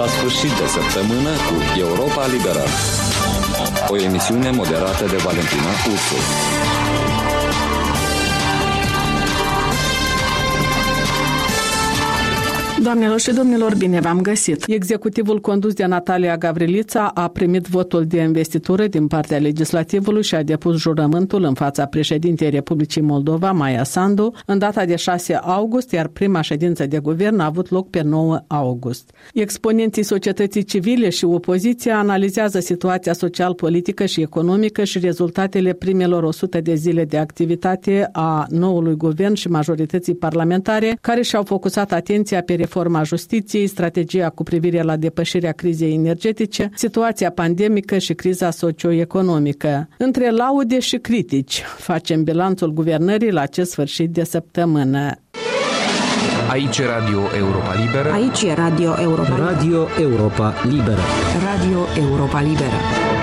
la sfârșit de săptămână cu Europa Liberă. O emisiune moderată de Valentina Ursu. Doamnelor și domnilor, bine v-am găsit! Executivul condus de Natalia Gavrilița a primit votul de investitură din partea legislativului și a depus jurământul în fața președintei Republicii Moldova, Maia Sandu, în data de 6 august, iar prima ședință de guvern a avut loc pe 9 august. Exponenții societății civile și opoziția analizează situația social-politică și economică și rezultatele primelor 100 de zile de activitate a noului guvern și majorității parlamentare, care și-au focusat atenția pe reforma justiției, strategia cu privire la depășirea crizei energetice, situația pandemică și criza socioeconomică. Între laude și critici, facem bilanțul guvernării la acest sfârșit de săptămână. Aici e Radio Europa Liberă. Aici e Radio Europa Liberă. Radio Europa Liberă. Radio Europa Liberă.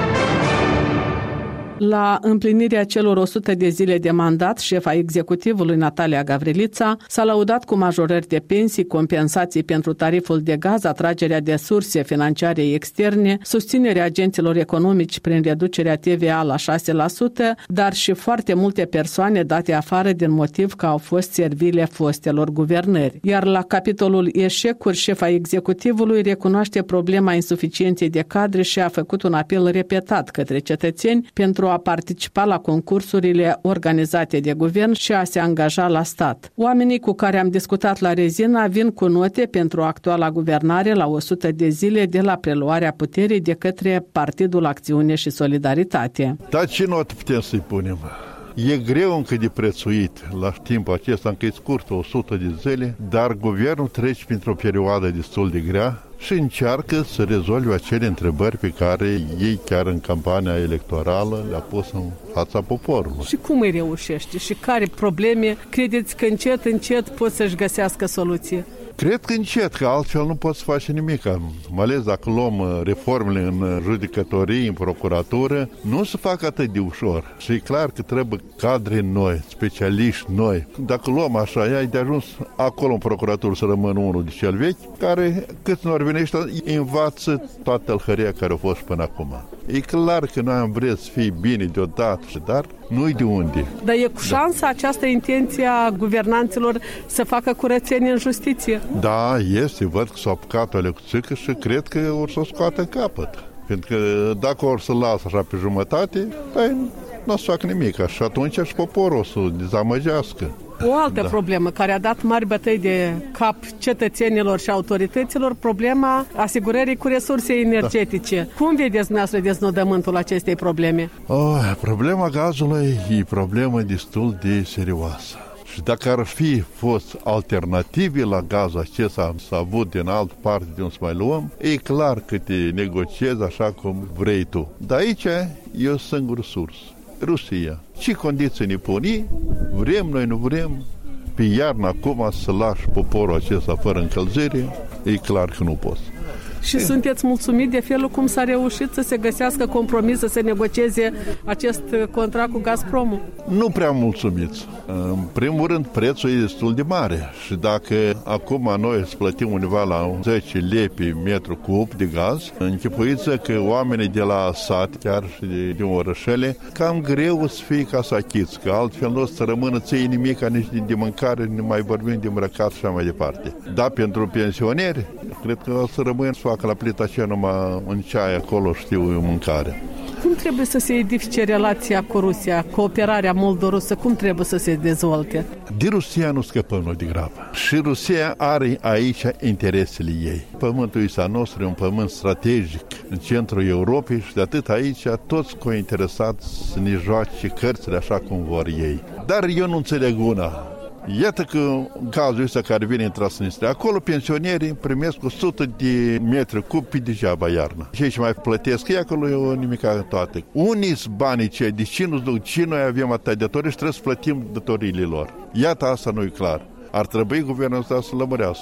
La împlinirea celor 100 de zile de mandat, șefa executivului Natalia Gavrilița s-a lăudat cu majorări de pensii, compensații pentru tariful de gaz, atragerea de surse financiare externe, susținerea agenților economici prin reducerea TVA la 6%, dar și foarte multe persoane date afară din motiv că au fost servile fostelor guvernări. Iar la capitolul eșecuri, șefa executivului recunoaște problema insuficienței de cadre și a făcut un apel repetat către cetățeni pentru a participa la concursurile organizate de guvern și a se angaja la stat. Oamenii cu care am discutat la Rezina vin cu note pentru actuala guvernare la 100 de zile de la preluarea puterii de către Partidul Acțiune și Solidaritate. Dar ce notă putem să-i punem? E greu încă de prețuit la timpul acesta, încă e scurt, 100 de zile, dar guvernul trece printr-o perioadă destul de grea și încearcă să rezolve acele întrebări pe care ei chiar în campania electorală le-a pus în fața poporului. Și cum îi reușește? Și care probleme credeți că încet pot să-și găsească soluție? Cred că încet, că altfel nu poți face nimic. Mai ales dacă luăm reformele în judecătorie, în procuratură, nu se fac atât de ușor. Și e clar că trebuie cadre noi, specialiști noi. Dacă luăm așa, e de ajuns acolo în procuratură să rămână unul de cel vechi, care cât nu ar veni ăștia, învață toată tălhăria care a fost până acum. E clar că noi am vrea să fie bine deodată, dar nu-i de unde. Dar e cu șansa această intenție a guvernanților să facă curățenie în justiție? Da, este. Văd că s-a apucat o lecuțică și cred că or să o scoată în capăt. Pentru că dacă or să lasă așa pe jumătate, nu o să facă nimic. Și atunci și poporul o să dezamăgească. O altă problemă care a dat mari bătăi de cap cetățenilor și autorităților, problema asigurării cu resurse energetice. Da. Cum vedeți dumneavoastră deznodământul acestei probleme? Problema gazului e problemă destul de serioasă. Și dacă ar fi fost alternative la gazul acesta s-a avut din altă parte de unde să mai luăm, e clar că te negociezi așa cum vrei tu. Dar aici e o singură sursă. Rusia. Ce condiții ne pune? Vrem, noi nu vrem. Pe iarnă acum să lași poporul acesta fără încălzire, e clar că nu poți. Și sunteți mulțumit de felul cum s-a reușit să se găsească compromis, să se negocieze acest contract cu Gazpromul? Nu prea mulțumiți. În primul rând, prețul e destul de mare și dacă acum noi îți plătim undeva la 10 lei pe metru cub de gaz, închipuiți că oamenii de la sat, chiar și din orășele, cam greu să fie ca să achiți, că altfel nu o să rămână ție nimic, nici de mâncare, nu mai vorbim de îmbrăcat și așa mai departe. Da, pentru pensioneri, cred că o să rămân să facă la plita aceea numai în ceai acolo, știu, mâncare. Cum trebuie să se edifice relația cu Rusia, cooperarea moldo-rusă, cum trebuie să se dezvolte? De Rusia nu scăpăm noi de grabă. Și Rusia are aici interesele ei. Pământul ăsta nostru e un pământ strategic în centrul Europei și de atât aici toți cointeresați să ne joace cărțile așa cum vor ei. Dar eu nu înțeleg una. Iată că în cazul ăsta care vine în Transnistria, acolo pensionierii primesc 100 de metri cub pe degeaba iarnă. Cei ce mai plătesc ei acolo e nimica în toate. Unii banii cei, de ce nu duc, ce noi avem atâtea datorii și trebuie să plătim datoriile lor. Iată, asta nu e clar. Ar trebui guvernul ăsta să lămurească.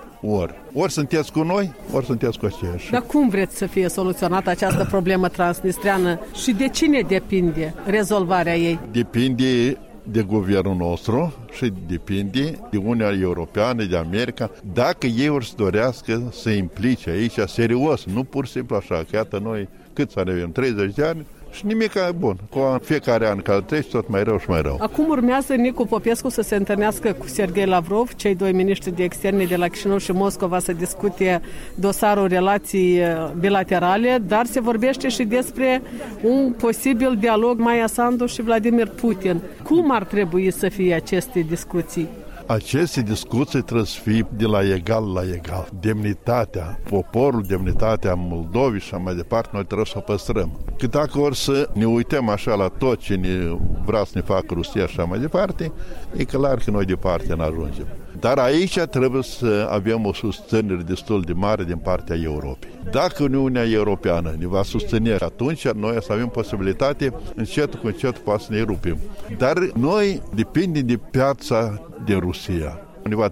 Ori sunteți cu noi, ori sunteți cu aceiași. Dar cum vreți să fie soluționată această problemă transnistreană și de cine depinde rezolvarea ei? Depinde de guvernul nostru și depinde de Uniunea Europeană, de America, dacă ei or să dorească să implice aici serios, nu pur și simplu așa, că iată noi câți ani avem, 30 de ani, și nimic e bun. Cu fiecare an care trece, tot mai rău și mai rău. Acum urmează Nicu Popescu să se întâlnească cu Serghei Lavrov, cei doi miniștri de externe de la Chișinău și Moscova, să discute dosarul relații bilaterale, dar se vorbește și despre un posibil dialog Maia Sandu și Vladimir Putin. Cum ar trebui să fie aceste discuții? Aceste discuții trebuie să fie de la egal la egal. Demnitatea, poporul, demnitatea Moldovei și mai departe, noi trebuie să o păstrăm. Că dacă ori să ne uităm așa la tot ce ne vrea să ne facă Rusia și mai departe, e clar că noi departe n-ajungem. Dar aici trebuie să avem o susținere destul de mare din partea Europei. Dacă Uniunea Europeană ne va susține, atunci noi să avem posibilitate încetul cu încetul poate să ne rupim. Dar noi depindem de piața din Rusia. Undeva 30-40%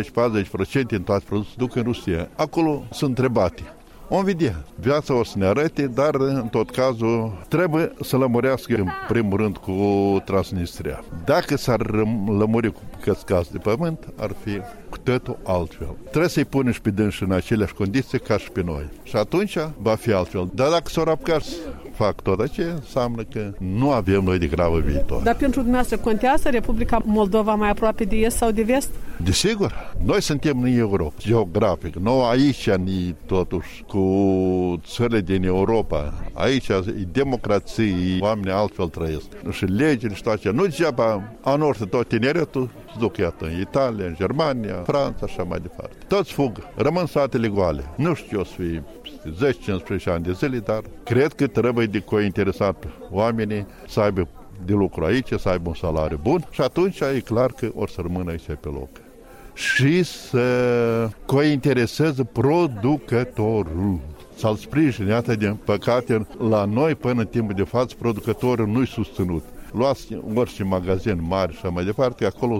în toate produse duc în Rusia. Acolo sunt întrebate. Om vedea, viața o să ne arăte, dar în tot cazul trebuie să lămurească în primul rând cu Transnistria. Dacă s-ar lămuri cu căscați de pământ, ar fi cu totul altfel. Trebuie să-i punem și pe dânsi în aceleași condiții ca și pe noi. Și atunci va fi altfel. Dar dacă s-o apucat să fac tot aceea, înseamnă că nu avem noi de gravă viitor. Dar pentru dumneavoastră contează Republica Moldova mai aproape de est sau de vest? Desigur, noi suntem în Europa, geografic. Noi aici, totuși, cu țările din Europa, aici e democrație, oamenii altfel trăiesc. Și legile și toate. Nu degeaba anortă tot tineretul, se duc, iată, în Italia, în Germania, Franța, așa mai departe. Toți fug, rămân satele goale. Nu știu eu să fie 10-15 ani de zile, dar cred că trebuie de cointeresat oamenii să aibă de lucru aici, să aibă un salariu bun și atunci e clar că or să rămână aici pe loc. Și să cointereseze producătorul. Să-l sprijine, iată, din păcate, la noi până în timpul de față, producătorul nu-i susținut. Luați orice magazin mare și mai departe, acolo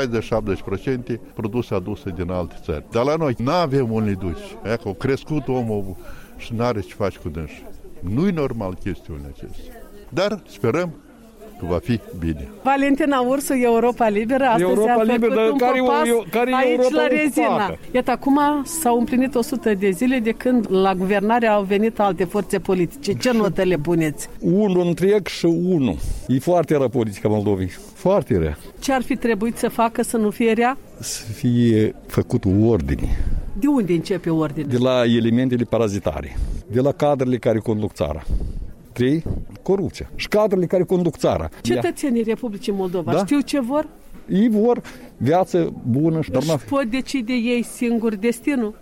60-70% produse aduse din alte țări. Dar la noi nu avem unde duci. E că a crescut omul și n-are ce faci cu dânsi. Nu-i normal chestiunea acestea. Dar sperăm că va fi bine. Valentina Ursu, Europa Liberă, astăzi Europa a făcut Liberă, un care aici Europa la Rezina. Iată, acum s-au împlinit 100 de zile de când la guvernare au venit alte forțe politice. Ce notă le puneți? 1 întreg și 1. E foarte rea politica Moldovei. Foarte rea. Ce ar fi trebuit să facă să nu fie rea? Să fie făcut ordine. De unde începe ordine? De la elementele parazitare. De la cadrele care conduc țara. 3. Corupția. Și cadrele care conduc țara. Cetățenii Republicii Moldova știu ce vor? Ei vor viață bună. Și pot decide ei singuri destinul?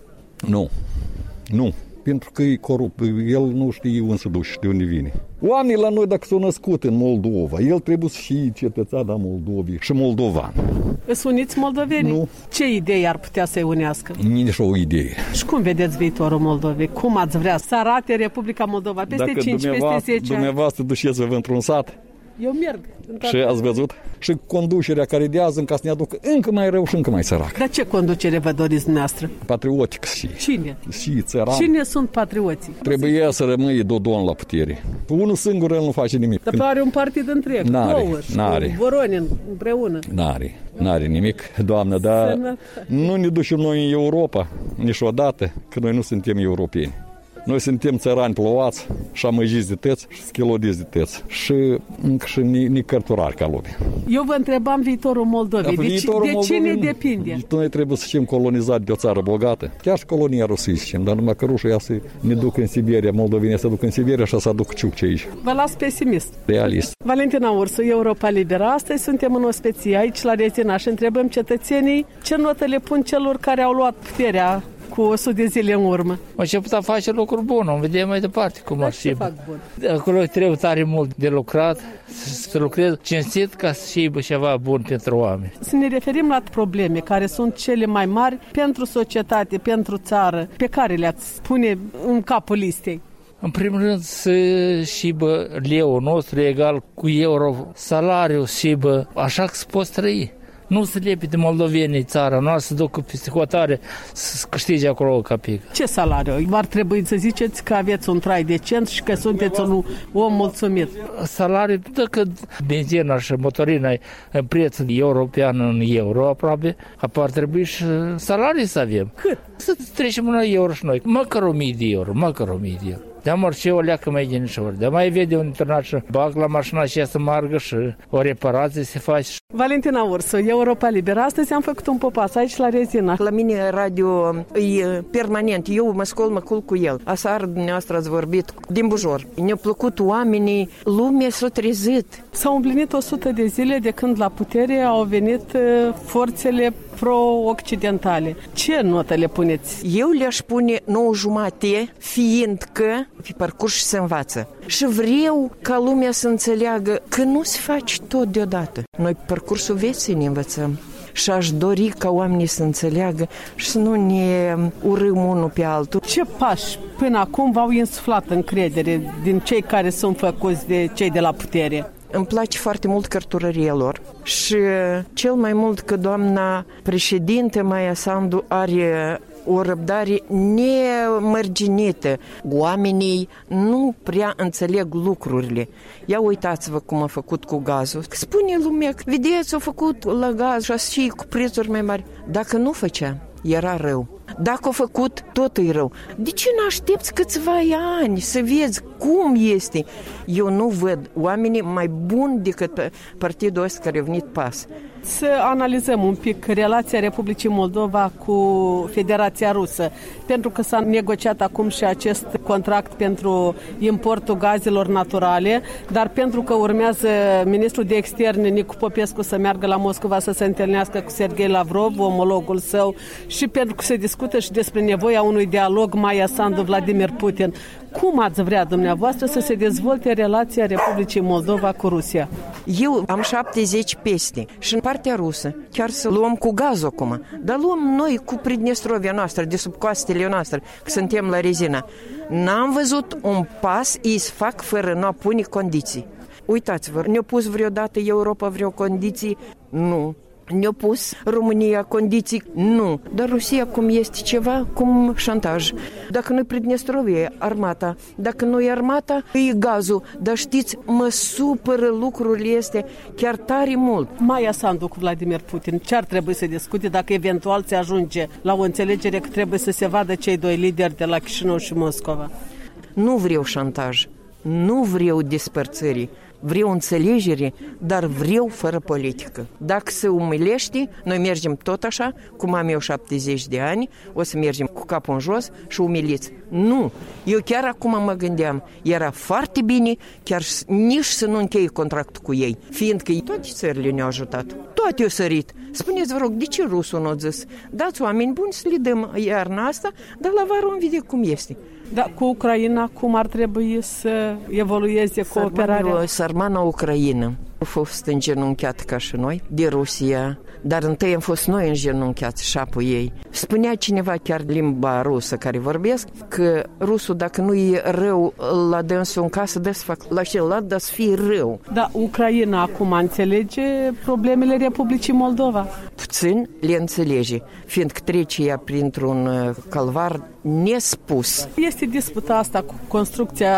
Nu. Pentru că e corupt. El nu știe unde se duce, de unde vine. Oamenii la noi, dacă s-au născut în Moldova, el trebuie să fie cetățean al Moldovei și moldovan. Îți uniți moldovenii? Nu. Ce idei ar putea să-i unească? Nici o idee. Și cum vedeți viitorul Moldovei? Cum ați vrea să arate Republica Moldova peste dacă 5, peste 10 ani? Dumneavoastră duceți-vă într-un sat. Eu merg. Și ați văzut? Și conducerea care idează ca să ne aducă încă mai rău și încă mai sărac. Dar ce conducere vă doriți dumneavoastră? Patriotic și. Cine? Și țăran. Cine sunt patrioții? Trebuie să rămâie Dodon la putere. Unul singur el nu face nimic. Dar are un partid întreg. N-are. Voronin împreună. N-are nimic, doamnă, dar nu ne ducem noi în Europa niciodată, că noi nu suntem europeni. Noi suntem țărani plouați și amăjiți de tăți și schilodiți de tăți și încă și nicărturari ca lume. Eu vă întrebam viitorul Moldovei. De cine depinde? Noi trebuie să fim colonizați de o țară bogată. Chiar și colonia Rusiei, dar numai că rușii ea să ne duc în Siberia, moldovenii să duc în Siberia și să aduc ciucce aici. Vă las pesimist. Realist. Valentina Ursu, Europa Liberă. Astăzi suntem în ospeție aici la Rezina și întrebăm cetățenii ce notă le pun celor care au luat puterea cu 100 de zile în urmă. Am început a face lucruri bune, o vedem mai departe cum ar fi. Acolo trebuie tare mult de lucrat, să lucrez cinstit ca să fie ceva bun pentru oameni. Să ne referim la probleme care sunt cele mai mari pentru societate, pentru țară, pe care le-ați pune în capul listei. În primul rând să șibă leul nostru egal cu euro, salariul șibă, așa că se poți trăi. Nu se lepe de moldovenii țara noastră, să ducă peste hotare să câștige acolo o capică. Ce salariu? Ar trebui să ziceți că aveți un trai decent și că sunteți un om mulțumit. Salariul, dacă benzina și motorina în preț european în euro aproape, apoi ar trebui și salarii să avem. Cât? Să trecem la euro și noi. Măcar 1000 de euro. De-am orice o leacă mai genișori. De mai vede un internat și bag la mașina și să meargă și o reparație se face. Valentina Ursu, Europa Liberă. Astăzi am făcut un popas aici la Rezina. La mine radio e permanent. Eu mă culc cu el. Aseară dumneavoastră ați vorbit din Bujor. Ne-au plăcut oamenii, lumea s-a trezit. S-au împlinit 100 de zile de când la putere au venit forțele pro-occidentale. Ce notă le puneți? Eu le-aș pune 9,5, fiindcă pe parcurs se învață. Și vreau ca lumea să înțeleagă că nu se face tot deodată. Noi pe parcursul vieții ne învățăm. Și aș dori ca oamenii să înțeleagă și să nu ne urâm unul pe altul. Ce pași până acum v-au insuflat încredere din cei care sunt făcuți de cei de la putere? Îmi place foarte mult cărturăria lor și cel mai mult că doamna președinte Maia Sandu are o răbdare nemărginită. Oamenii nu prea înțeleg lucrurile. Ia uitați-vă cum a făcut cu gazul. Spune lumea, vedeți, a făcut la gaz și cu prețuri mai mari. Dacă nu făcea, era rău. Dacă a făcut, tot e rău. De ce nu aștepți câțiva ani să vezi cum este? Eu nu văd oamenii mai buni decât partidul ăsta care a venit PAS. Să analizăm un pic relația Republicii Moldova cu Federația Rusă, pentru că s-a negociat acum și acest contract pentru importul gazelor naturale, dar pentru că urmează ministrul de externe Nicu Popescu să meargă la Moscova să se întâlnească cu Serghei Lavrov, omologul său, și pentru că se discută și despre nevoia unui dialog Maia Sandu-Vladimir Putin. Cum ați vrea dumneavoastră să se dezvolte relația Republicii Moldova cu Rusia? Eu am 70 peste și în partea rusă, chiar să luăm cu gazul acum, dar luăm noi cu Pridnestrovia noastră, de sub coastele noastre, că suntem la Rezina. N-am văzut un pas ei să fac fără nu a pune condiții. Uitați-vă, ne-a pus vreodată Europa vreo condiții? Nu. Ne-a pus România condiții? Nu. Dar Rusia cum este ceva, cum șantaj. Dacă nu-i Pridnestrovie, armata. Dacă nu-i armata, e gazul. Dar știți, mă supără lucrurile este chiar tare mult. Maia Sandu cu Vladimir Putin, ce ar trebui să discute dacă eventual se ajunge la o înțelegere că trebuie să se vadă cei doi lideri de la Chișinău și Moscova? Nu vreau șantaj. Nu vreau despărțării. Vreau înțelegere, dar vreau fără politică. Dacă se umilește, noi mergem tot așa, cum am eu 70 de ani, o să mergem cu capul în jos și umiliți. Nu! Eu chiar acum mă gândeam, era foarte bine chiar nici să nu închei contractul cu ei, fiindcă toate țările ne-au ajutat. Toate au sărit. Spuneți, vă rog, de ce rusul nu a zis? Dați oameni buni să le dăm iarna asta, dar la vară vom vedea cum este. Da, cu Ucraina, cum ar trebui să evolueze cooperarea? Sărmana Ucraina a fost îngenunchiată ca și noi, de Rusia, dar întâi am fost noi îngenunchiați, șapul ei. Spunea cineva chiar limba rusă care vorbesc, că rusul dacă nu e rău la dânsul în casă, dă să fac la celălalt, dar să fie rău. Da, Ucraina acum înțelege problemele Republicii Moldova? Puțin le înțelege, fiindcă trece ea printr-un calvar nespus. Este disputa asta cu construcția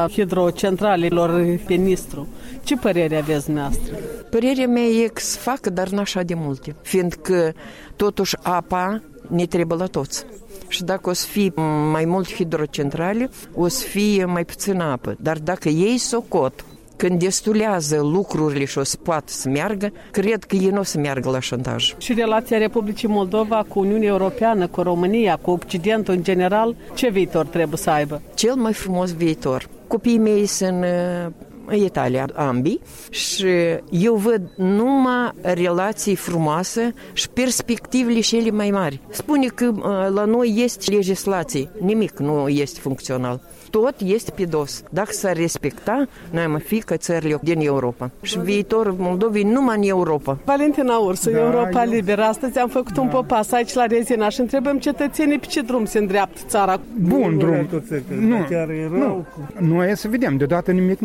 hidrocentralelor pe Nistru. Ce părere aveți dumneavoastră? Părerea mea e că se facă, dar nu așa de multe, fiindcă totuși apa ne trebuie la toți. Și dacă o să fie mai mult hidrocentrale, o să fie mai puțină apă. Dar dacă ei socot, când destulează lucrurile și o să poată să meargă, cred că ei nu o să meargă la șantaj. Și relația Republicii Moldova cu Uniunea Europeană, cu România, cu Occidentul în general, ce viitor trebuie să aibă? Cel mai frumos viitor. Copiii mei sunt în Italia, ambii, și eu văd numai relații frumoase și perspectivele cele mai mari. Spune că la noi este legislație, nimic nu este funcțional. Tot este pe dos. Dacă s-ar respecta, noi am fi ca țările din Europa. Și viitorul Moldovei numai în Europa. Valentina Ursu, Europa Liberă. Astăzi am făcut un popas aici la Rezina și întrebăm cetățenii pe ce drum se îndreaptă țara. Bun drum. Nu, noi să vedem, deodată nimic nu se face,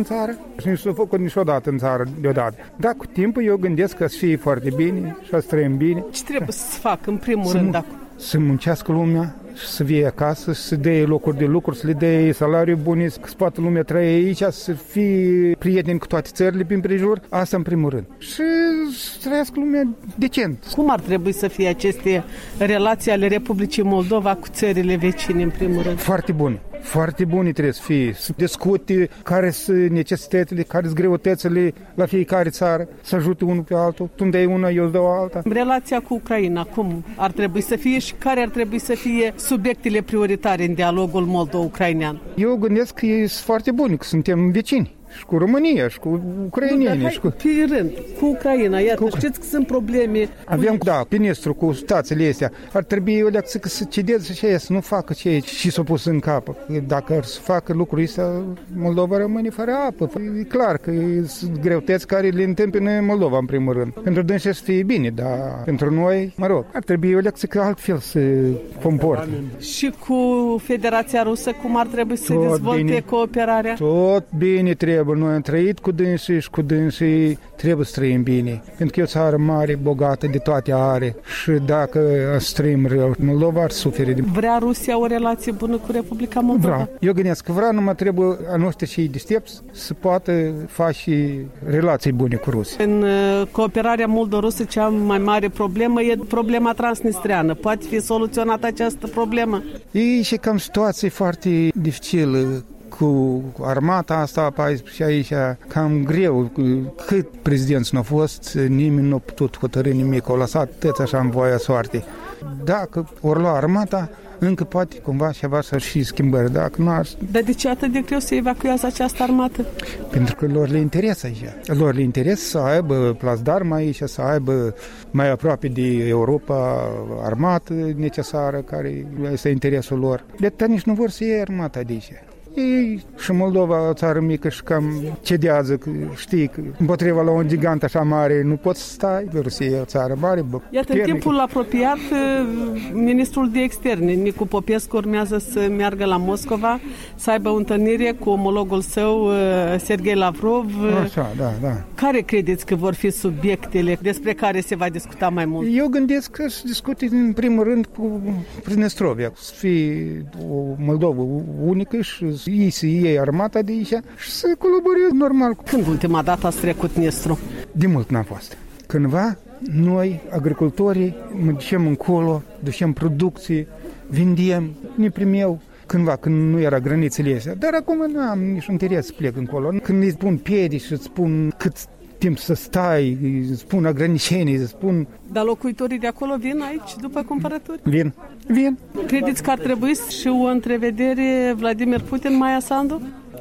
în țară și nu s-a făcut niciodată în țară deodată. Dar cu timpul eu gândesc că să fie foarte bine și să trăim bine. Ce trebuie să fac în primul rând? Să muncească lumea și să vie acasă, să dea locuri de lucru, să le dea salariu bune, să poată lumea trăie aici, să fie prieteni cu toate țările prin prejur. Asta în primul rând. Și să trăiască lumea decent. Cum ar trebui să fie aceste relații ale Republicii Moldova cu țările vecine în primul rând? Foarte bune. Foarte bune trebuie să fie, să discute care sunt necesitățile, care sunt greutățile la fiecare țară, să ajute unul pe altul. Tu îmi dai una, eu îți dau alta. Relația cu Ucraina, cum ar trebui să fie și care ar trebui să fie subiectele prioritare în dialogul moldo-ucrainean? Eu gândesc că e foarte bun, că suntem vecini. Și cu România, și cu ucraineni. Pe rând, cu Ucraina, iată, știți că sunt probleme. Avem, ministru cu stațiile astea. Ar trebui o lecție să cedeze și aia, să nu facă ce și s-a pus în cap. Dacă ar să facă lucrul ăsta, Moldova rămâne fără apă. E clar că sunt greutăți care le întâmpină Moldova, în primul rând. Pentru dânsi să fie bine, dar pentru noi, ar trebui o lecție că altfel să comportă. Și cu Federația Rusă, cum ar trebui să dezvolte cooperarea? Tot bine trebuie. Noi am trăit cu dânsii și cu dânsii trebuie să trăim bine. Pentru că e o țară mare, bogată, de toate are. Și dacă să trăim rău, Moldova ar suferi. Vrea Rusia o relație bună cu Republica Moldova? Vrea. Eu gândesc că vrea, numai trebuie a noștri și deștepți să poată face relații bune cu Rusia. În cooperarea moldo-rusă cea mai mare problemă e problema transnistreană. Poate fi soluționată această problemă? E și cam situație foarte dificilă cu armata asta și aici cam greu. Cât prezidenți nu au fost, nimeni nu a putut hotărâ nimic, au lăsat tăți așa în voia soartei. Dacă ori lua armata, încă poate cumva ceva să-și și schimbări. Dar de ce atât de greu să evacuează această armată? Pentru că lor le interesă aici. Lor le interesă să aibă plasdarm aici, să aibă mai aproape de Europa armată necesară, care este interesul lor. De atât nici nu vor să iei armata de aici. Ei, și Moldova, o țară mică și cam cedează, că știi că împotriva la un gigant așa mare nu poți să stai, Rusia e o țară mare. Iată, în timpul apropiat, ministrul de externe, Nicu Popescu, urmează să meargă la Moscova, să aibă o întâlnire cu omologul său, Serghei Lavrov. Așa, da. Care credeți că vor fi subiectele despre care se va discuta mai mult? Eu gândesc că se discute în primul rând cu Pridnestrovia, să fie o Moldovă unică și ei să iei armata de aici și să colaboreze normal. Când ultima dată ați trecut Nistru? De mult n-a fost. Cândva noi, agricultorii, ne ducem încolo, ducem producție, vindem, ne primeau cândva, când nu era granițele astea. Dar acum nu am nici interes să plec încolo. Când îi spun piedici și îți spun cât timp să stai, îi spun agranicenii, îi spun... Dar locuitorii de acolo vin aici după cumpărături? Vin. Credeți că ar trebui și o întrevedere Vladimir Putin, Maia Sandu?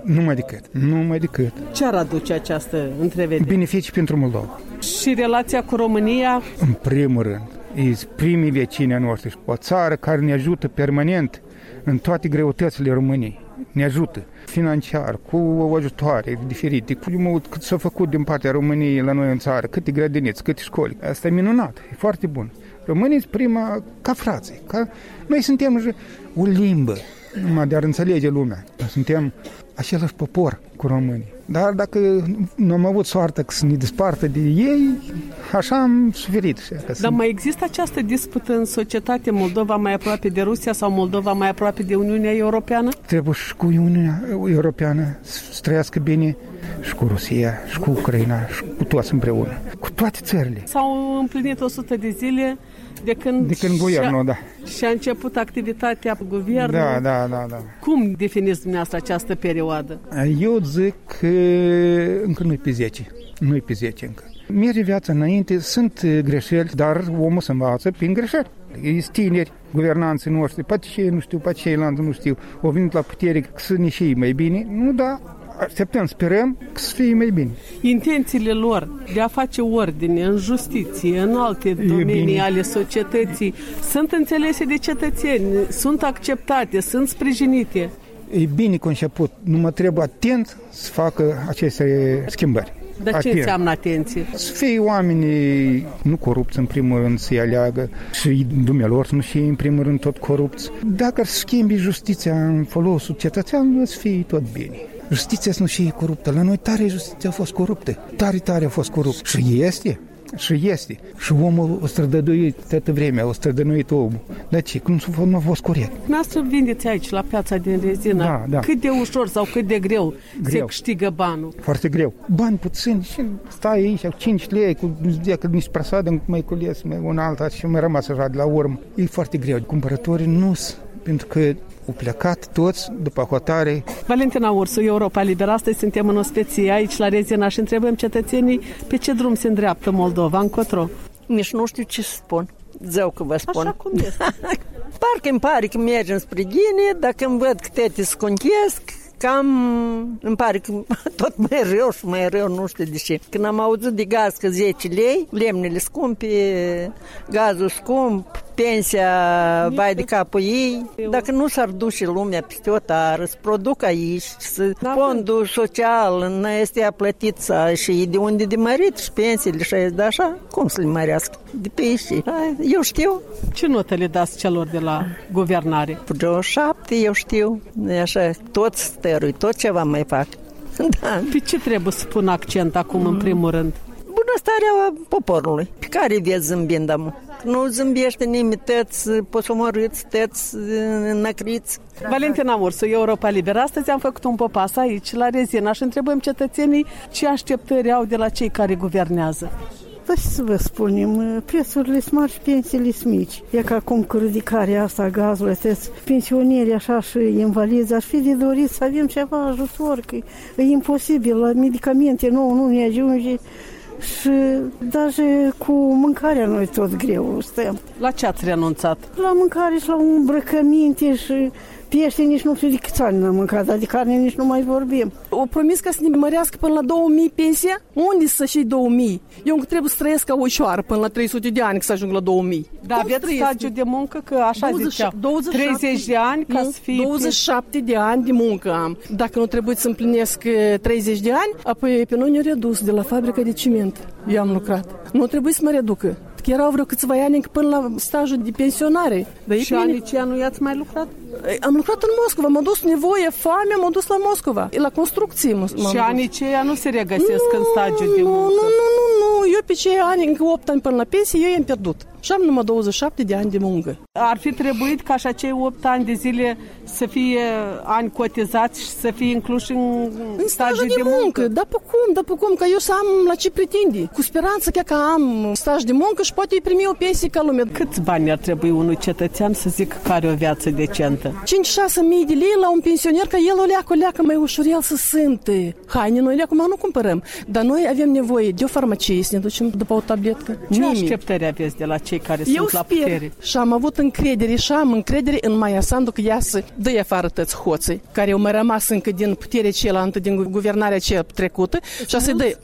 Numai decât. Ce ar aduce această întrevedere? Beneficii pentru Moldova. Și relația cu România? În primul rând, e primii vecini noștri. O țară care ne ajută permanent în toate greutățile României. Ne ajută financiar, cu ajutoare diferite, cât s-a făcut din partea României la noi în țară, câte grădiniți, câte școli. Asta e minunat, e foarte bun. Românii sunt prima ca frații. Noi suntem o limbă, numai de a înțelege lumea. Suntem același popor cu românii. Dar dacă nu am avut soartă să ne despartă de ei, așa am suferit. Dar mai există această dispută în societate, Moldova mai aproape de Rusia sau Moldova mai aproape de Uniunea Europeană? Trebuie și cu Uniunea Europeană să trăiască bine și cu Rusia, și cu Ucraina, și cu toți împreună, cu toate țările. S-au împlinit 100 de zile de când guvernul, și-a început activitatea guvernului. Da. Cum definiți dumneavoastră această perioadă? Eu zic că încă nu-i pe 10. Nu-i pe 10 încă. Merge viața înainte, sunt greșeli, dar omul se învață prin greșeli. Ești tineri, guvernanții noștri, poate și ei nu știu, poate și ei nu știu, au venit la putere să ne și mai bine, nu da. Așteptăm, sperăm să fie mai bine. Intențiile lor de a face ordine în justiție, în alte domenii ale societății, sunt înțelese de cetățeni, sunt acceptate, sunt sprijinite. E bine conceput, numai trebuie atent să facă aceste schimbări. Dar ce înseamnă atenție? Să fie oamenii nu corupți în primul rând, să-i aleagă și dumnealor să nu fie în primul rând tot corupți. Dacă ar schimbi justiția în folosul cetățeanului, să fie tot bine. Justiția nu și e coruptă. La noi tare justiția a fost coruptă. Tare a fost coruptă. Și este. Și omul o strădăduit toată vremea, o strădănuit omul. Dar ce? Nu a fost corect. Noastră vindeți aici, la piața din Rezina. Da. Cât de ușor sau cât de greu se câștigă banul? Foarte greu. Bani puțini și stai aici, 5 lei, cu niște prasadă, mai cules, un alta și mai rămas așa de la urmă. E foarte greu. Cumpărătorii nu sunt, pentru că au plecat toți după hotare. Valentina Ursu, Europa Liberă. Astăzi suntem în ospecie aici la Rezina și întrebăm cetățenii pe ce drum se îndreaptă Moldova, încotro. Nici nu știu ce să spun. Zău că vă spun. Așa cum este. Parcă îmi pare că mergem spre Ghine, dacă îmi văd că tete sconchesc, cam îmi pare că tot mai rău, nu știu de ce. Când am auzit de gaz că 10 lei, lemnele scumpe, gazul scump, pensia vai de capul ei, dacă nu s-ar duce lumea peste o tară, să produc aici, să fondul social nu este plătit și de unde de mărit și pensiile și de așa, cum să le mărească? De pe aici. Eu știu. Ce note le dați celor de la guvernare? Vreo 7, eu știu. Așa, tot stărui, tot ceva mai fac. Da. Pe ce trebuie să pun accent acum în primul rând? Bunăstarea poporului, pe care vezi zâmbind amu. Nu zâmbește nimeni, tăți posomorâți, tăți năcriți. Valentina Ursu, Europa Liberă. Astăzi am făcut un popas aici, la Rezina, și întrebăm cetățenii ce așteptări au de la cei care guvernează. Da, ce să vă spunem, prețurile sunt mari și pensiile sunt mici. E ca acum cu ridicarea asta a gazului, pensionierii așa și invalizi, ar fi de dorit să avem ceva ajutor, că e imposibil, la medicamente nu ne ajunge. Și даже cu mâncarea noi tot greu stăm. La ce ați renunțat? La mâncare și la îmbrăcăminte și pește nici nu știu de câți ani n-am mâncat, dar de carne nici nu mai vorbim. O promis că să ne mărească până la 2000 pensia? Unde să și 2000? Eu trebuie să trăiesc ca o șoară până la 300 de ani să ajung la 2000. Da, aveți stagiu de muncă, că așa zicea, 30 de ani ca să fie... 27 de ani de muncă am. Dacă nu trebuie să împlinesc 30 de ani, apoi pe noi ne-au redus de la fabrica de ciment. Eu am lucrat. Nu trebuie să mă reducă. Erau vreo câțiva ani până la stajul de pensionare. Și anicia nu i-ați mai lucrat? Am lucrat în Moscova, m-a dus nevoie, foame, m-a dus la Moscova, la construcții. Și anicia nu se regăsesc în stagiul de muncă? Nu, eu pe cei ani, încă 8 ani până la pensie, eu i-am pierdut. Și am numai 27 de ani de muncă. Ar fi trebuit ca și acei 8 ani de zile să fie ani cotizați și să fie incluși în stajul de muncă? Da, pe cum, că eu să am la ce pretinde. Cu speranță că am staj de muncă și poate primi o pensie ca lumea. Câți bani ar trebui unui cetățean să zic că are o viață decentă? 5-6 mii de lei la un pensioner, că el o leacă mai ușor el să sânte. Haine, noi acum nu cumpărăm, dar noi avem nevoie de o farmacie să ne ducem după o tabletcă. Ce așteptări aveți de la cei care sunt la putere? Și am avut încredere și am încredere în Maia Sandu că ea să dă afară toți hoții care au mai rămas încă din putere cealaltă, din guvernarea cea trecută și să-i dă.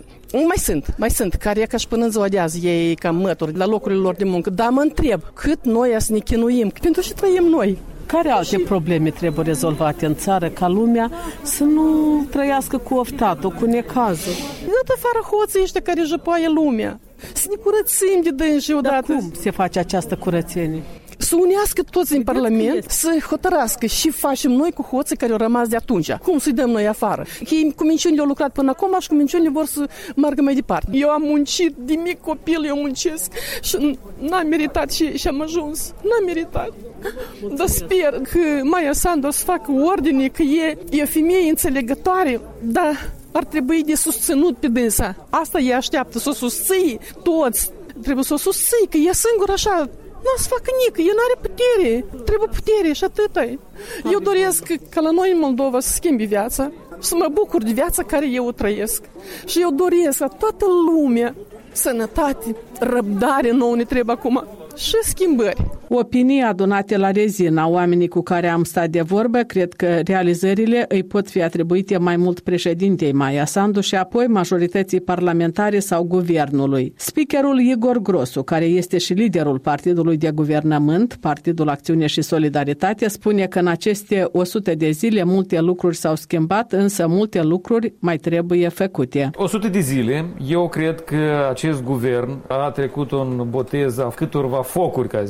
Mai sunt, care e ca și până în ziua de azi, ei ca mături la locurile lor de muncă. Dar mă întreb, cât noi să ne chinuim? Pentru ce trăim noi? Care alte probleme trebuie rezolvate în țară ca lumea să nu trăiască cu oftatul, cu necazul? Dă afară hoții ăștia care jăpoaie lumea. Să ne curățim de dânsi odată. Dar cum se face această curățenie? Să unească toți în Parlament, să hotărască și facem noi cu hoții care au rămas de atunci. Cum să-i dăm noi afară? Ei cu minciunile au lucrat până acum și cu minciunile vor să meargă mai departe. Eu am muncit, de mic copil eu muncesc și n-am meritat și am ajuns. N-am meritat. Dar sper că Maia Sandu o să facă ordine, că e o femeie înțelegătoare, dar ar trebui de susținut pe dânsa. Asta ei așteaptă, să o susții toți. Trebuie să o susții, că e singur așa. Nu o să facă nică, el n-are putere. Trebuie putere și atâta. Eu doresc ca la noi în Moldova să schimbi viața, să mă bucur de viața care eu o trăiesc. Și eu doresc la toată lumea sănătate, răbdare nouă ne trebuie acum și schimbări. Opinii adunate la Rezina, oamenii cu care am stat de vorbă, cred că realizările îi pot fi atribuite mai mult președintei Maia Sandu și apoi majorității parlamentare sau guvernului. Speakerul Igor Grosu, care este și liderul partidului de guvernământ, Partidul Acțiune și Solidaritate, spune că în aceste 100 de zile multe lucruri s-au schimbat, însă multe lucruri mai trebuie făcute. 100 de zile, eu cred că acest guvern a trecut un botez a câtorva focuri, ca să zic așa.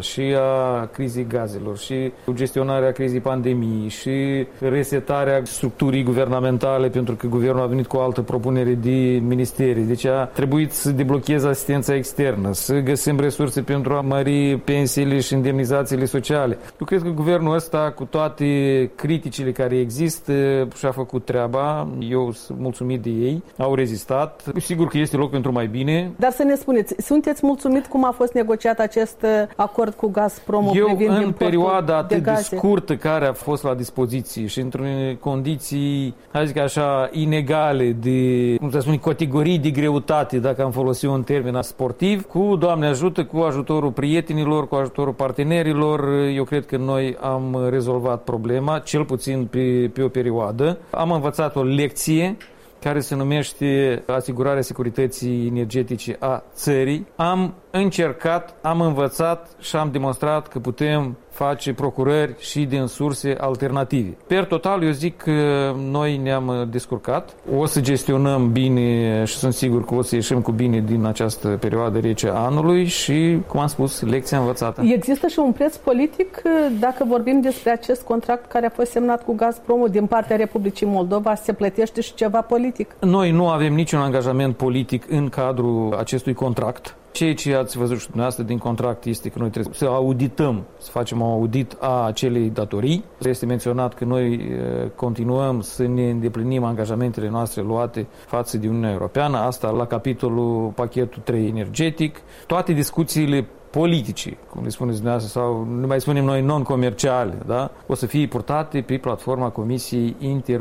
și a crizei gazelor, și gestionarea crizei pandemiei, și resetarea structurii guvernamentale, pentru că guvernul a venit cu o altă propunere de ministerii. Deci a trebuit să deblocheze asistența externă, să găsim resurse pentru a mări pensiile și indemnizațiile sociale. Eu cred că guvernul ăsta, cu toate criticile care există, și-a făcut treaba. Eu sunt mulțumit de ei. Au rezistat. Sigur că este loc pentru mai bine. Dar să ne spuneți, sunteți mulțumit cum a fost negociat acest acord cu Gazprom? Eu, în perioada atât de scurtă care a fost la dispoziție și într-un condiții, hai zic așa, inegale de, cum să spun, categorii de greutate, dacă am folosit un termen sportiv, cu, Doamne ajută, cu ajutorul prietenilor, cu ajutorul partenerilor, eu cred că noi am rezolvat problema, cel puțin pe o perioadă. Am învățat o lecție care se numește asigurarea securității energetice a țării. Am încercat, am învățat și am demonstrat că putem face procurări și din surse alternative. Per total, eu zic că noi ne-am descurcat. O să gestionăm bine și sunt sigur că o să ieșim cu bine din această perioadă rece a anului și, cum am spus, lecția învățată. Există și un preț politic dacă vorbim despre acest contract care a fost semnat cu Gazpromul din partea Republicii Moldova? Se plătește și ceva politic? Noi nu avem niciun angajament politic în cadrul acestui contract. Ceea ce ați văzut și dumneavoastră din contract este că noi trebuie să audităm, să facem un audit a acelei datorii. Este menționat că noi continuăm să ne îndeplinim angajamentele noastre luate față de Uniunea Europeană, asta la capitolul pachetul 3 energetic. Toate discuțiile politice, cum le spuneți dumneavoastră, sau nu mai spunem noi non-comerciale, da? O să fie purtate pe platforma Comisiei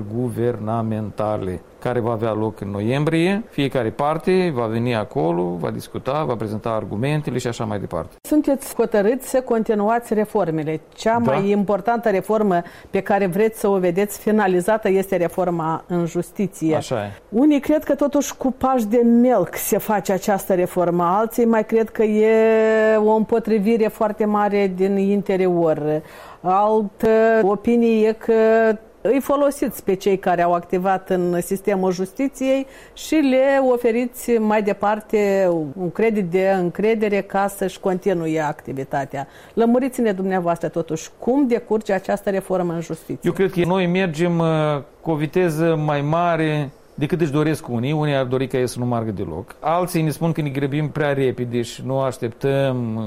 Interguvernamentale, care va avea loc în noiembrie. Fiecare parte va veni acolo, va discuta, va prezenta argumentele și așa mai departe. Sunteți hotărâți să continuați reformele. Cea mai importantă reformă pe care vreți să o vedeți finalizată este reforma în justiție. Așa e. Unii cred că totuși cu pași de melc se face această reformă, alții mai cred că e o împotrivire foarte mare din interior. Altă opinie e că îi folosiți pe cei care au activat în sistemul justiției și le oferiți mai departe un credit de încredere ca să-și continue activitatea. Lămuriți-ne dumneavoastră totuși cum decurge această reformă în justiție. Eu cred că noi mergem cu o viteză mai mare decât își doresc unii. Unii ar dori ca ei să nu meargă deloc. Alții ne spun că ne grăbim prea repede și nu așteptăm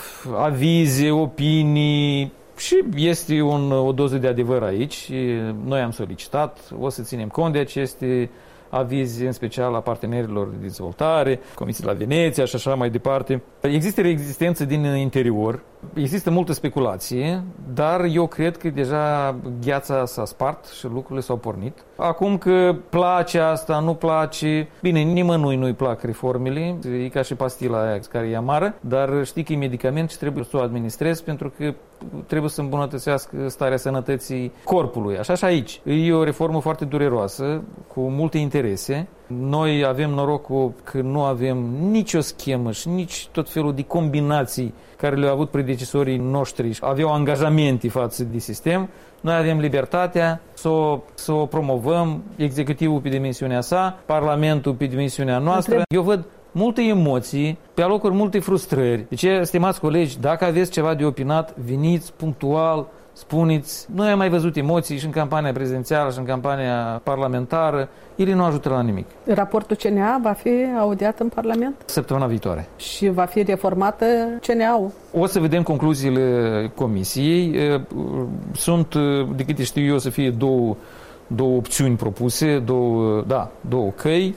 avize, opinii. Și este o doză de adevăr aici. Noi am solicitat, o să ținem cont de aceste avize, în special a partenerilor de dezvoltare, Comisia la Veneția și așa mai departe. Există rezistență din interior, există multă speculație, dar eu cred că deja gheața s-a spart și lucrurile s-au pornit. Acum că place asta, nu place, bine, nimănui nu-i plac reformele, e ca și pastila aia care e amară, dar știi că e medicament și trebuie să o administrezi pentru că trebuie să îmbunătățească starea sănătății corpului. Așa și aici. E o reformă foarte dureroasă, cu multe interese. Noi avem norocul că nu avem nicio schemă și nici tot felul de combinații care le-au avut predecesorii noștri. Aveau angajamente față de sistem. Noi avem libertatea să o promovăm, executivul pe dimensiunea sa, Parlamentul pe dimensiunea noastră. Eu văd multe emoții, pe alocuri multe frustrări. Deci, stimați colegi, dacă aveți ceva de opinat, veniți punctual, spuneți. Noi am mai văzut emoții și în campania prezidențială și în campania parlamentară. Ele nu ajută la nimic. Raportul CNA va fi audiat în Parlament? Săptămâna viitoare. Și va fi reformată CNA-ul? O să vedem concluziile comisiei. Sunt, de câte știu eu, să fie două opțiuni propuse, două căi.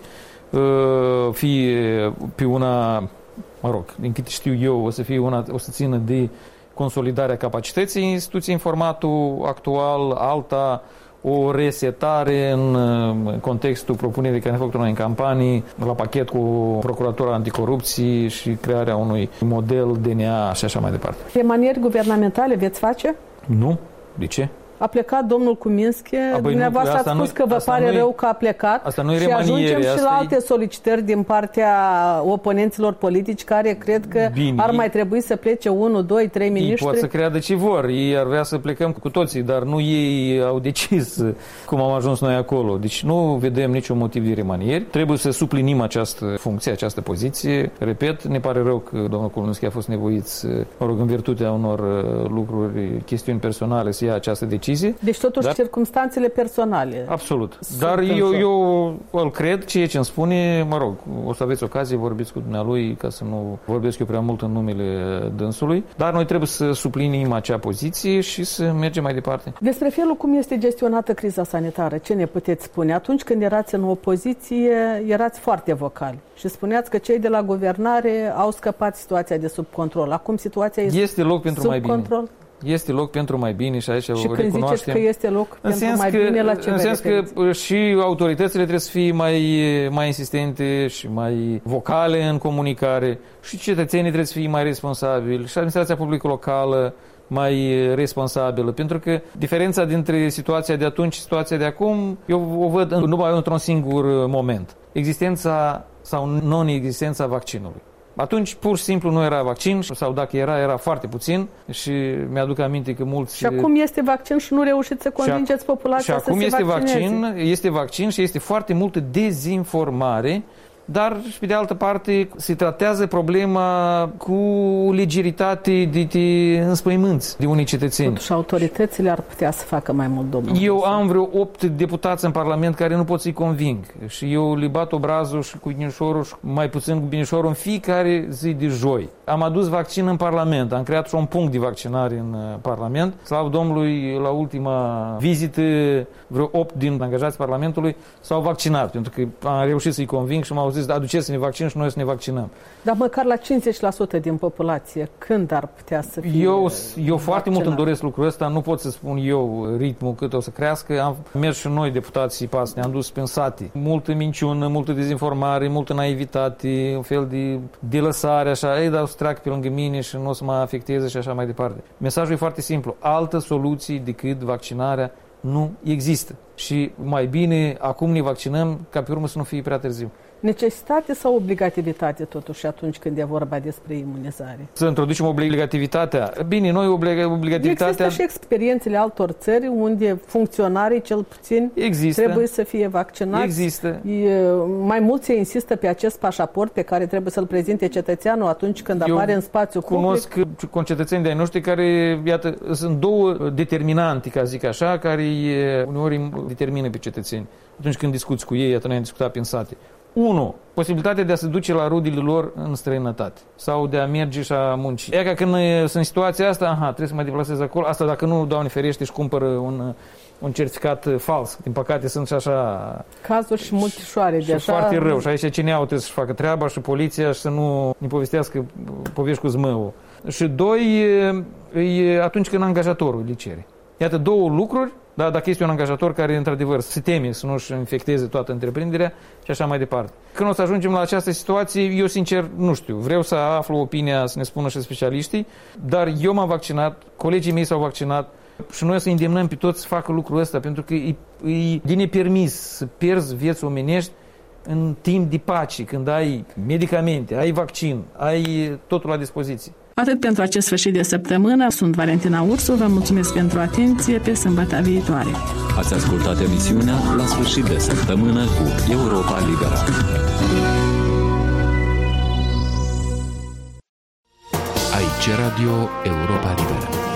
Fie pe una, din câte știu eu, o să fie una, o să țină de consolidarea capacității instituției în formatul actual, alta o resetare în contextul propunerii care ne-a făcut noi în campanii, la pachet cu Procuratura Anticorupție și crearea unui model DNA și așa mai departe. Remanieri guvernamentale veți face? Nu. De ce? A plecat domnul Kuminski, dumneavoastră ați spus că vă pare rău că a plecat asta nu e și remaniere, ajungem și la alte solicitări din partea oponenților politici care cred că ar mai trebui să plece 1, 2, 3 miniștri. Ei pot să creadă ce vor, ei ar vrea să plecăm cu toții, dar nu ei au decis cum am ajuns noi acolo. Deci nu vedem niciun motiv de remanieri. Trebuie să suplinim această funcție, această poziție. Repet, ne pare rău că domnul Kuminski a fost nevoit, în virtutea unor lucruri, chestiuni personale, să ia această decizie. Deci totuși circumstanțele personale. Absolut. Dar eu îl cred, ceea ce îmi spune, o să aveți ocazie, vorbiți cu dumnealui, ca să nu vorbesc eu prea mult în numele dânsului, dar noi trebuie să suplinim acea poziție și să mergem mai departe. Despre felul cum este gestionată criza sanitară, ce ne puteți spune? Atunci când erați în opoziție, erați foarte vocali și spuneați că cei de la guvernare au scăpat situația de sub control. Acum situația este loc pentru sub mai bine. Control? Este loc pentru mai bine și aici și o când ziceți că este loc pentru mai bine, la ce în sens că și autoritățile trebuie să fie mai insistente și mai vocale în comunicare și cetățenii trebuie să fie mai responsabili și administrația publică locală mai responsabilă, pentru că diferența dintre situația de atunci și situația de acum, eu o văd numai într-un singur moment. Existența sau non-existența vaccinului. Atunci, pur și simplu, nu era vaccin sau dacă era foarte puțin și mi-aduc aminte că mulți... Și acum este vaccin și nu reușiți să convingeți populația să se vaccineze. Și acum este vaccin și este foarte multă dezinformare, dar și pe de altă parte se tratează problema cu legeritate de înspăimânți de unii cetățeni. Totuși autoritățile ar putea să facă mai mult, domnul. Eu am vreo 8 deputați în Parlament care nu pot să-i conving și eu le bat obrazul și cu Binișorul și mai puțin cu Binișorul în fiecare zi de joi. Am adus vaccin în Parlament, am creat și un punct de vaccinare în Parlament. Slavă Domnului, la ultima vizită, vreo 8 din angajații Parlamentului s-au vaccinat, pentru că am reușit să-i conving și m-au zis, aduceți să ne vaccinăm și noi să ne vaccinăm. Dar măcar la 50% din populație, când ar putea să fie Eu foarte mult îmi doresc lucrul ăsta, nu pot să spun eu ritmul cât o să crească. Am mers și noi, deputații PAS, ne-am dus pe sate. Multă minciună, multă dezinformare, multă naivitate, un fel de lăsare, așa, dar o să treacă pe lângă mine și nu o să mă afecteze și așa mai departe. Mesajul e foarte simplu. Altă soluție decât vaccinarea nu există. Și mai bine acum ne vaccinăm ca pe urmă să nu fie prea târziu. Necesitate sau obligativitate totuși atunci când e vorba despre imunizare? Să introducem obligativitatea. Bine, noi obligativitatea... Există și experiențele altor țări unde funcționarii cel puțin trebuie să fie vaccinați. Există. Mai mult se insistă pe acest pașaport pe care trebuie să-l prezinte cetățeanul atunci când apare în spațiu public. Cunosc concetățeni de-ai noștri care, iată, sunt două determinante, ca zic așa, care uneori determină pe cetățeni. Atunci când discuți cu ei, atunci am discutat prin sate. 1. Posibilitatea de a se duce la rudele lor în străinătate sau de a merge și a munci. E ca când sunt în situația asta, trebuie să mă deplasez acolo. Asta dacă nu, Doamne ferește, își cumpără un certificat fals. Din păcate sunt și așa... Cazuri și multișoare de așa... foarte rău. Și aici cine trebuie să-și facă treaba și poliția și să nu ne povestească povești cu zmăul. Și 2. E atunci când angajatorul le cere. Iată două lucruri. Da, dacă este un angajator care, într-adevăr, se teme să nu-și infecteze toată întreprinderea și așa mai departe. Când o să ajungem la această situație, eu, sincer, nu știu. Vreau să aflu opinia, să ne spună și specialiștii, dar eu m-am vaccinat, colegii mei s-au vaccinat și noi o să îndemnăm pe toți să facă lucrul ăsta, pentru că e de nepermis să pierzi vieți omenești în timp de pace, când ai medicamente, ai vaccin, ai totul la dispoziție. Atât pentru acest sfârșit de săptămână. Sunt Valentina Ursu, vă mulțumesc pentru atenție, pe sâmbătă viitoare. Ați ascultat emisiunea La sfârșit de săptămână cu Europa Liberă. Aici Radio Europa Liberă.